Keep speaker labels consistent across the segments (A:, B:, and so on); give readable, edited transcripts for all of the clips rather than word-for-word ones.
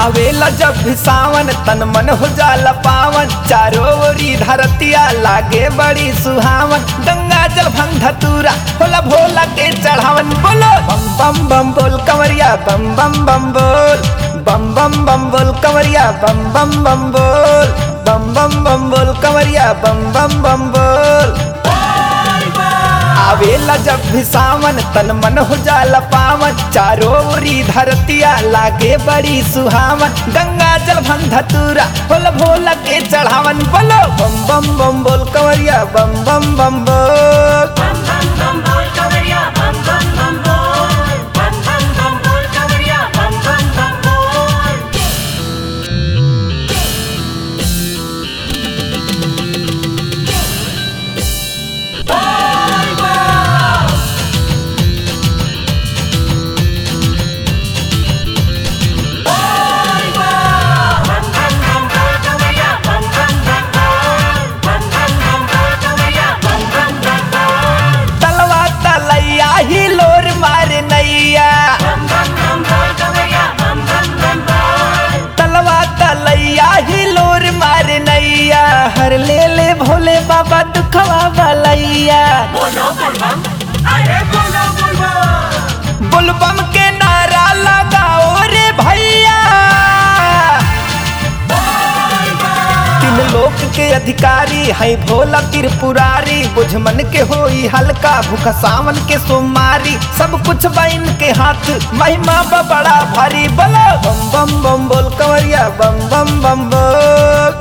A: आवेला जब भी सावन तन मन हो जाला पावन। चारों ओरी धरतिया लागे बड़ी सुहावन। गंगा जल भंग धतूरा होला भोला के चढ़ावन। बोलो बम बम बम बोल कंवरिया बम बम बम बोल। बम बम बम बोल कंवरिया बम बम बम बोल। बम बम बम बोल कंवरिया बम बम बम बोल। आवेला जब भी सावन तन मन हो जाला पावन। चारों ओरी धरतिया लागे बड़ी सुहावन। गंगा जल भंग धतूरा होला भोला के चढ़ावन। बोलो बम बम बम बोल कंवरिया बम बम बम बोल। ही लोर मार नैया तलवा तलैया ही लोर मार नैया। हर ले ले भोले बाबा दुखवा भलैया। बुलबम के नारा लगाओ रे भैया। तीन लोक के अधिकारी है भोला त्रिपुरारी। बुझ मन के होई हल्का भूख सावन के सोमारी। सब कुछ बाइन के हाथ महिमा बड़ा भारी। बोलो बम बम बम बोल कंवरिया बम बम बम बोल।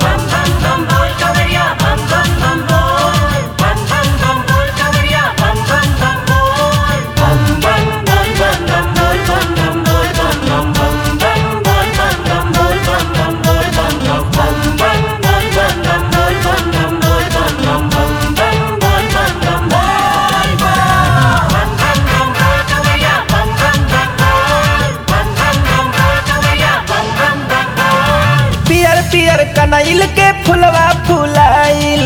A: पियर पियर कनैल के फुलवा फुलाइल।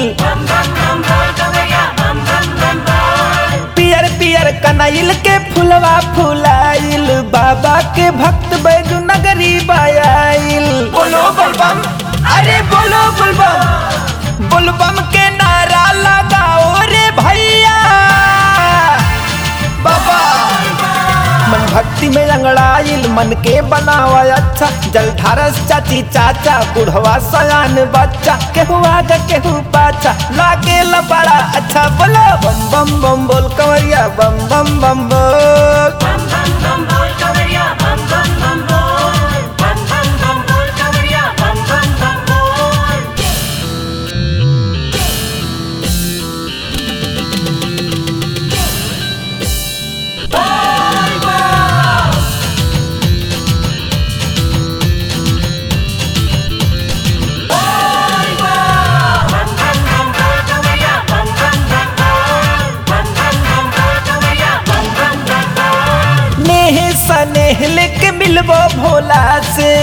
A: पियर पियर कनैल के फुलवा फुलाइल। बाबा के भक्त बैजू नगरी बायाइल। बोलो बुलबम अरे बोलो बुलबम। बुलबम के नारा लगाओ रे भैया। बाबा मन भक्ति में अंगड़ाइल मन के बनावा अच्छा। जलधारस चाची चाचा बुढ़वा सयान बच्चा। केहू आगे केहू पाछा लागे बड़ा अच्छा। बोलो बम बम बम बोल कंवरिया बम बम बम बोल। स्नेह लेके मिलबो भोला से।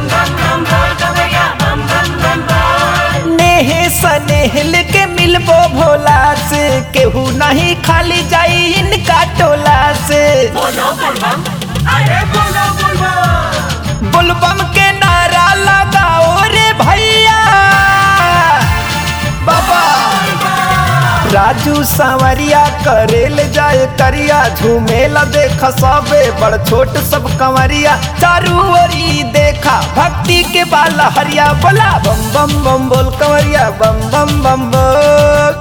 A: नेह स्नेह लेके मिलबो भोला से। केहू नहीं खाली जाई इनका टोला से। बुलबम के नारा लगाओ रे भैया। बाबा राजू सांवरिया करेल जाए करिया। झूमेला देख सबे बड़ छोट सब कंवरिया। चारू ओरी देखा भक्ति के बाल हरिया। बोला बम बम बम बोल कंवरिया बम बम बम बोल।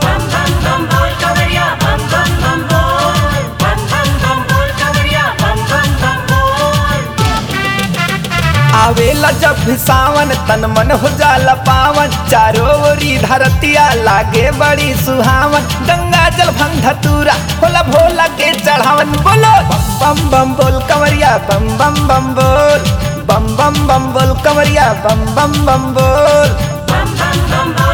A: आवेला जब भी सावन तन मन हो जाला पावन। चारों ओरी धरतिया लागे बड़ी सुहावन। गंगा जल भंग धतूरा होला भोला के चढ़ावन। बोलो बम बम बम बोल कंवरिया बम बम बम बोल। बम बम बम बोल कंवरिया बम बम बम बोल।